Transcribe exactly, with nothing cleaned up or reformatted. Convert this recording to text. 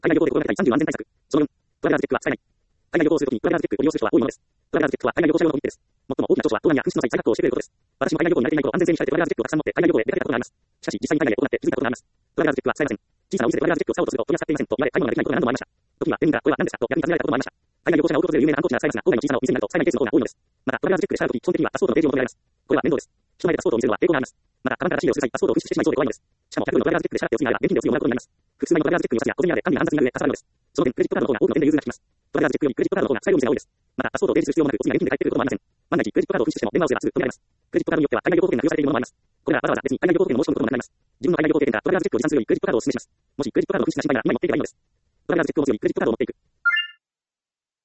海外旅行で心がけたいさんじゅう安全対策。そのよん、トラベラーズチェックは使えない。海外旅行するときにトラベラーズチェックを利用する人は多いものです。トラベラーズチェックは海外旅行者用のコミットです。最も大きな長所は登山や紛失の際再発行をしてくれることです。私も海外旅行に慣れていない頃安全性に控えてトラベラーズチェックをたくさん持って海外旅行へ出かけたことがあります。しかし実際に海外で行って気づいたことがあります。トラベラーズチェックは使えません。小さなお店でトラベラーズチェックを使おうとすると取り扱っていませんと言われ買い物ができないことが何度もありました。時には店員がこれは何ですかと逆に尋ねられたこともありました。海外旅行者が訪れる有名な観光地なら使えますが、郊外の小さなお店になると使えないケースの方が多いのです。また、トラベラーズチェックで支払うとき、基本的にはパスポートの提示を求められます。これは面倒です。人前でパスポートを見せるのは抵抗があります。また、カバンから資料をする際、パスポートを紛失してしまいそうで怖いのです。しかも、ひゃくドルのトラベラーズチェックで支払っておきながら現金でお釣りをもらうことになります。複数枚のトラベラーズチェックにしたちが小銭なので管理が煩雑になる上かさばるのです。その点、クレジットカードの方が多くの点で融通が利きます。トラベラーズチェックよりクレジットカードの方が使えるお店が多いです。また、パスポートを提示する必要もなく、お釣りが現金で返ってくることもありません。万が一、クレジットカードを紛失しても、電話をすればすぐ取り合えます。クレジットカードによっては海外旅行特典が付与されているものもあります。これらわざわざ別に海外旅行特典の申し込むこともなくなります。自分の海外旅行経験がトラベラーズチェックを持参するよりクレジットカードをお勧めします。もしクレジットカードの紛失した場合には今持っていけばいいのです。トラベラーズチェックを持つよりクレジットカードを持っていく。